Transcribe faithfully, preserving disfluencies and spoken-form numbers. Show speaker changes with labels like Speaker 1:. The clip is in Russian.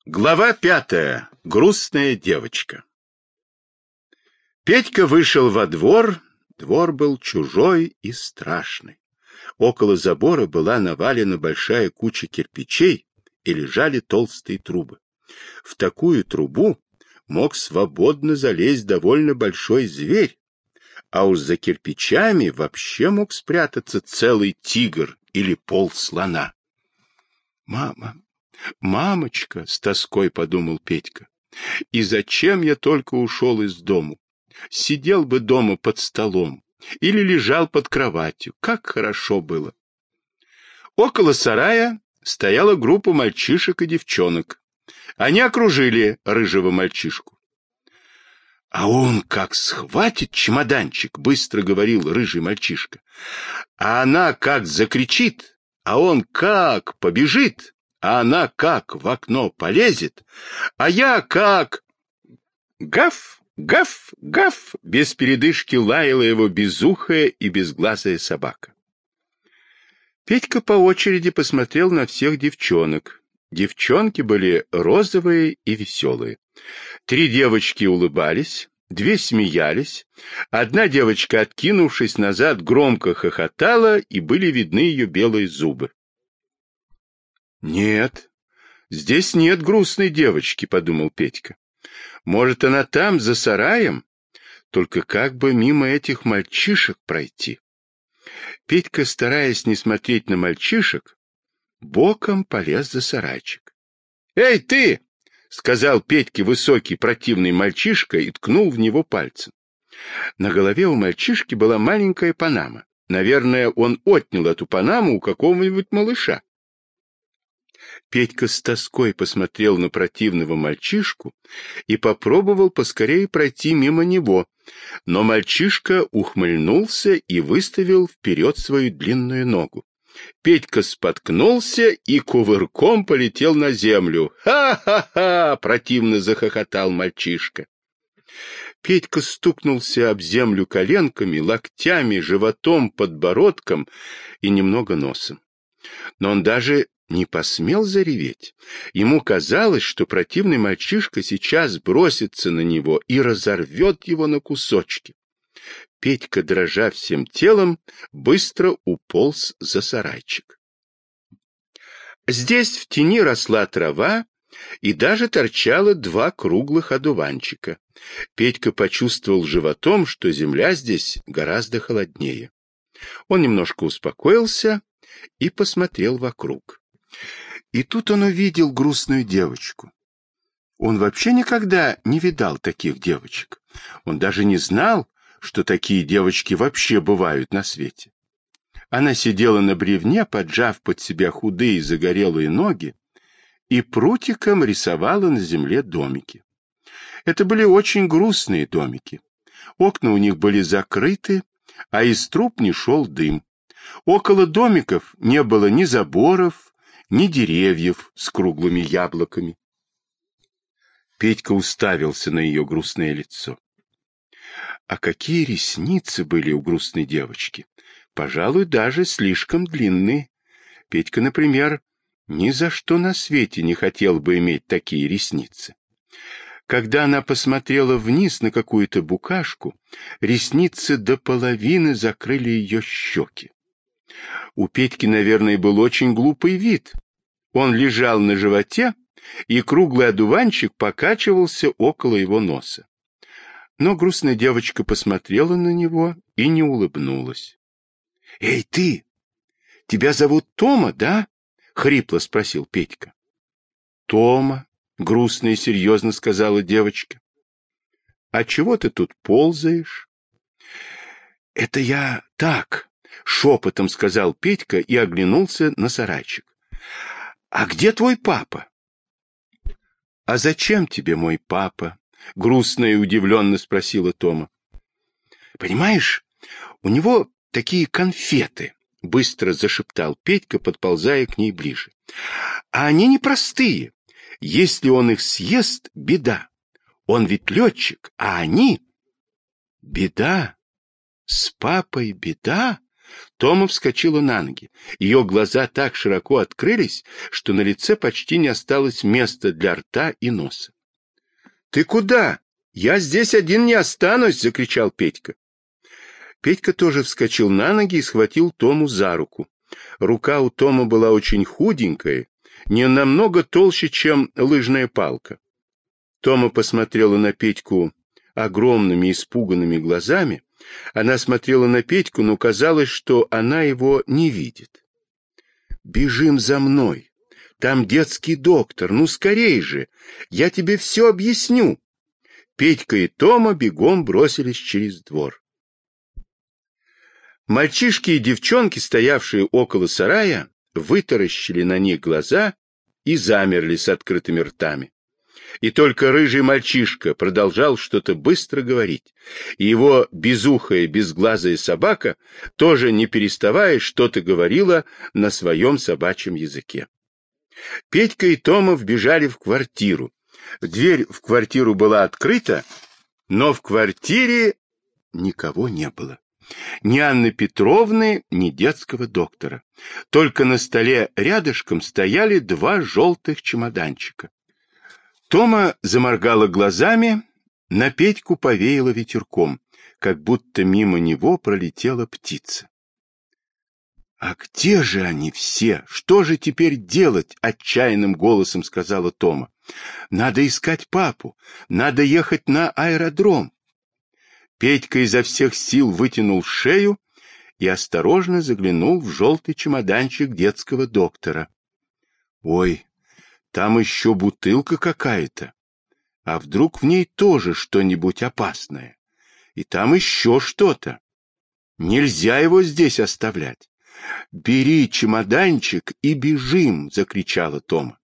Speaker 1: Глава пятая. Грустная девочка. Петька вышел во двор. Двор был чужой и страшный. Около забора была навалена большая куча кирпичей и лежали толстые трубы. В такую трубу мог свободно залезть довольно большой зверь, а уж за кирпичами вообще мог спрятаться целый тигр или полслона. «Мама! Мамочка!» — с тоской подумал Петька. «И зачем я только ушел из дому? Сидел бы дома под столом или лежал под кроватью. Как хорошо было!» Около сарая стояла группа мальчишек и девчонок. Они окружили рыжего мальчишку. «А он как схватит чемоданчик!» — быстро говорил рыжий мальчишка. «А она как закричит, а он как побежит, а она как в окно полезет, а я как...» Гав, гав, гав! Без передышки лаяла его безухая и безглазая собака. Петька по очереди посмотрел на всех девчонок. Девчонки были розовые и веселые. Три девочки улыбались, две смеялись. Одна девочка, откинувшись назад, громко хохотала, и были видны ее белые зубы. «Нет, здесь нет грустной девочки», — подумал Петька. «Может, она там, за сараем? Только как бы мимо этих мальчишек пройти?» Петька, стараясь не смотреть на мальчишек, боком полез за сарайчик. «Эй, ты!» — сказал Петьке высокий противный мальчишка и ткнул в него пальцем. На голове у мальчишки была маленькая панама. Наверное, он отнял эту панаму у какого-нибудь малыша. Петька с тоской посмотрел на противного мальчишку и попробовал поскорее пройти мимо него, но мальчишка ухмыльнулся и выставил вперед свою длинную ногу. Петька споткнулся и кувырком полетел на землю. «Ха-ха-ха!» — противно захохотал мальчишка. Петька стукнулся об землю коленками, локтями, животом, подбородком и немного носом. Но он даже не посмел зареветь. Ему казалось, что противный мальчишка сейчас бросится на него и разорвет его на кусочки. Петька, дрожа всем телом, быстро уполз за сарайчик. Здесь в тени росла трава, и даже торчало два круглых одуванчика. Петька почувствовал животом, что земля здесь гораздо холоднее. Он немножко успокоился и посмотрел вокруг. И тут он увидел грустную девочку. Он вообще никогда не видал таких девочек. Он даже не знал, что такие девочки вообще бывают на свете. Она сидела на бревне, поджав под себя худые загорелые ноги, и прутиком рисовала на земле домики. Это были очень грустные домики. Окна у них были закрыты, а из труб не шел дым. Около домиков не было ни заборов, ни деревьев с круглыми яблоками. Петька уставился на ее грустное лицо. А какие ресницы были у грустной девочки! Пожалуй, даже слишком длинные. Петька, например, ни за что на свете не хотел бы иметь такие ресницы. Когда она посмотрела вниз на какую-то букашку, ресницы до половины закрыли ее щеки. У Петьки, наверное, был очень глупый вид. Он лежал на животе, и круглый одуванчик покачивался около его носа. Но грустная девочка посмотрела на него и не улыбнулась. — Эй, ты! Тебя зовут Тома, да? — хрипло спросил Петька. — Тома, — грустно и серьезно сказала девочка. — А чего ты тут ползаешь? — Это я так... — шепотом сказал Петька и оглянулся на сарайчик. — А где твой папа? — А зачем тебе мой папа? — грустно и удивленно спросила Тома. — Понимаешь, у него такие конфеты, — быстро зашептал Петька, подползая к ней ближе. — А они непростые. Если он их съест, беда. Он ведь летчик, а они... — Беда? С папой беда? Тома вскочила на ноги. Ее глаза так широко открылись, что на лице почти не осталось места для рта и носа. — Ты куда? Я здесь один не останусь! — закричал Петька. Петька тоже вскочил на ноги и схватил Тому за руку. Рука у Тома была очень худенькая, не намного толще, чем лыжная палка. Тома посмотрела на Петьку огромными испуганными глазами. Она смотрела на Петьку, но казалось, что она его не видит. «Бежим за мной! Там детский доктор! Ну, скорей же! Я тебе все объясню!» Петька и Тома бегом бросились через двор. Мальчишки и девчонки, стоявшие около сарая, вытаращили на них глаза и замерли с открытыми ртами. И только рыжий мальчишка продолжал что-то быстро говорить, и его безухая, безглазая собака, тоже не переставая, что-то говорила на своем собачьем языке. Петька и Тома вбежали в квартиру. Дверь в квартиру была открыта, но в квартире никого не было. Ни Анны Петровны, ни детского доктора. Только на столе рядышком стояли два желтых чемоданчика. Тома заморгала глазами, на Петьку повеяло ветерком, как будто мимо него пролетела птица. — А где же они все? Что же теперь делать? — отчаянным голосом сказала Тома. — Надо искать папу, надо ехать на аэродром. Петька изо всех сил вытянул шею и осторожно заглянул в желтый чемоданчик детского доктора. — Ой! Там еще бутылка какая-то. А вдруг в ней тоже что-нибудь опасное? И там еще что-то. Нельзя его здесь оставлять. «Бери чемоданчик и бежим!» — закричала Тома.